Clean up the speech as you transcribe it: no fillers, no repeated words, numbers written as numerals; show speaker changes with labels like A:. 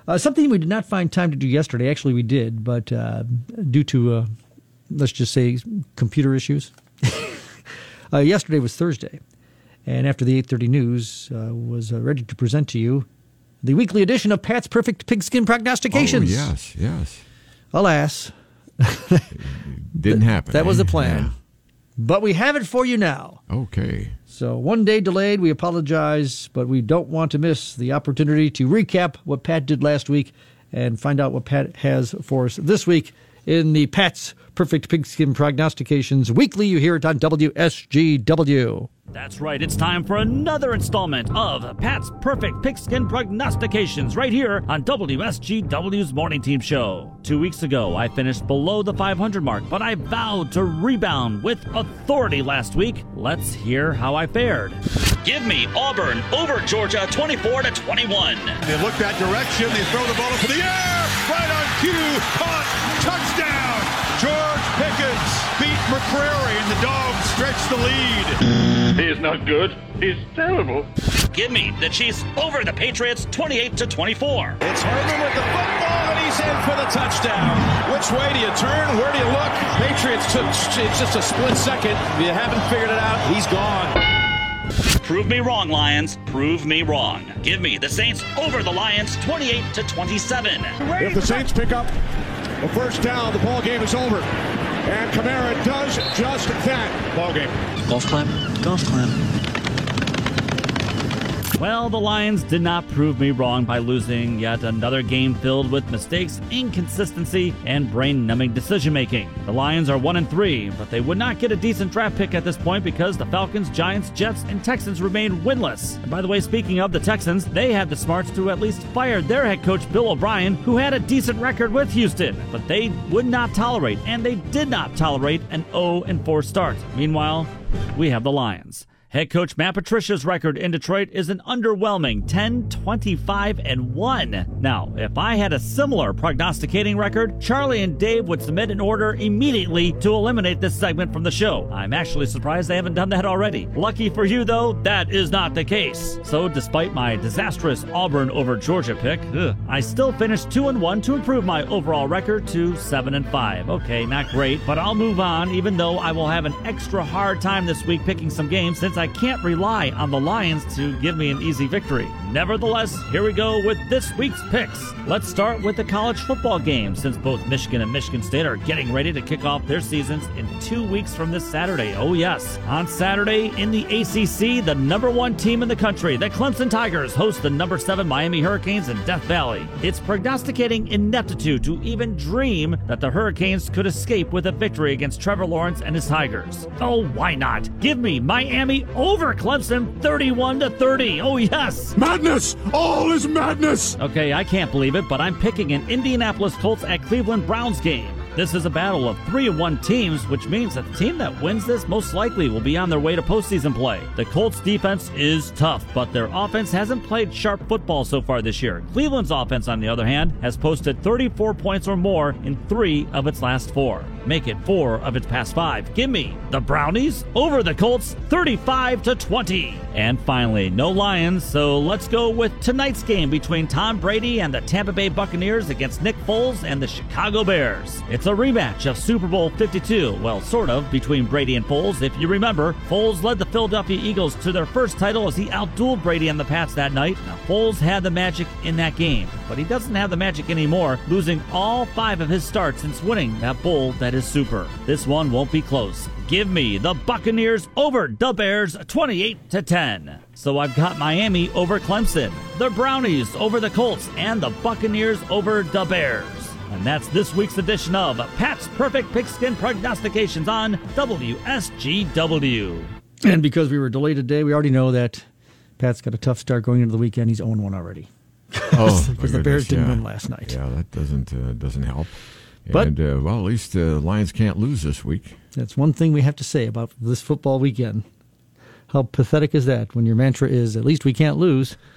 A: Something we did not find time to do yesterday. Actually, we did, but due to, let's just say, computer issues. Yesterday was Thursday, and after the 8:30 news, was ready to present to you the weekly edition of Pat's Perfect Pigskin Prognostications.
B: Oh, yes.
A: Alas.
B: Didn't happen.
A: That was the plan.
B: Yeah.
A: But we have it for you now.
B: Okay.
A: So 1 day delayed, we apologize, but we don't want to miss the opportunity to recap what Pat did last week and find out what Pat has for us this week in the Pat's Perfect Pigskin Prognostications Weekly. You hear it on WSGW.
C: That's right, it's time for another installment of Pat's Perfect Pigskin Prognostications right here on WSGW's Morning Team Show. 2 weeks ago, I finished below the 500 mark, but I vowed to rebound with authority last week. Let's hear how I fared. Give me Auburn over Georgia 24-21.
D: They look that direction, they throw the ball up in the air, right on cue, caught, touchdown! George Pickens beat McCrary and the Dogs stretch the lead.
E: He's not good. He's terrible.
C: Give me the Chiefs over the Patriots 28-24.
F: It's Herman with the football, and he's in for the touchdown. Which way do you turn? Where do you look? Patriots took it's just a split second. If you haven't figured it out, he's gone.
C: Prove me wrong, Lions. Prove me wrong. Give me the Saints over the Lions 28-27.
D: If the Saints pick up a first down, the ball game is over. And Kamara does just that. Ball game.
G: Golf clap. Golf clap.
C: Well, the Lions did not prove me wrong by losing yet another game filled with mistakes, inconsistency, and brain-numbing decision-making. The Lions are 1-3, but they would not get a decent draft pick at this point because the Falcons, Giants, Jets, and Texans remain winless. And by the way, speaking of the Texans, they had the smarts to at least fire their head coach Bill O'Brien, who had a decent record with Houston. But they would not tolerate, and they did not tolerate, an 0-4 start. Meanwhile, we have the Lions. Head coach Matt Patricia's record in Detroit is an underwhelming 10-25-1. Now, if I had a similar prognosticating record, Charlie and Dave would submit an order immediately to eliminate this segment from the show. I'm actually surprised they haven't done that already. Lucky for you, though, that is not the case. So, despite my disastrous Auburn over Georgia pick, I still finished 2-1 to improve my overall record to 7-5. Okay, not great, but I'll move on, even though I will have an extra hard time this week picking some games since I can't rely on the Lions to give me an easy victory. Nevertheless, here we go with this week's picks. Let's start with the college football game, since both Michigan and Michigan State are getting ready to kick off their seasons in 2 weeks from this Saturday. Oh yes. On Saturday in the ACC, the number 1 team in the country, the Clemson Tigers, host the number 7 Miami Hurricanes in Death Valley. It's prognosticating ineptitude to even dream that the Hurricanes could escape with a victory against Trevor Lawrence and his Tigers. Oh, why not? Give me Miami over Clemson 31-30. Oh yes.
D: Madness! All is madness!
C: Okay, I can't believe it, but I'm picking an Indianapolis Colts at Cleveland Browns game. This is a battle of 3-1 teams, which means that the team that wins this most likely will be on their way to postseason play. The Colts' defense is tough, but their offense hasn't played sharp football so far this year. Cleveland's offense, on the other hand, has posted 34 points or more in 3 of its last 4. Make it 4 of its past 5. Give me the Brownies over the Colts 35-20. And finally, no Lions, so let's go with tonight's game between Tom Brady and the Tampa Bay Buccaneers against Nick Foles and the Chicago Bears. It's a rematch of Super Bowl 52, well, sort of, between Brady and Foles. If you remember, Foles led the Philadelphia Eagles to their first title as he outdueled Brady and the Pats that night. Now, Foles had the magic in that game, but he doesn't have the magic anymore, losing all 5 of his starts since winning that bowl that is super. This one won't be close. Give me the Buccaneers over the Bears 28-10. So I've got Miami over Clemson, the Brownies over the Colts, and the Buccaneers over the Bears. And that's this week's edition of Pat's Perfect Pigskin Prognostications on WSGW.
A: And because we were delayed today, we already know that Pat's got a tough start going into the weekend. He's 0-1 already.
B: Oh,
A: because the Bears didn't win last night.
B: Yeah, that doesn't help.
A: But,
B: and, well, at least the Lions can't lose this week.
A: That's one thing we have to say about this football weekend. How pathetic is that when your mantra is, at least we can't lose?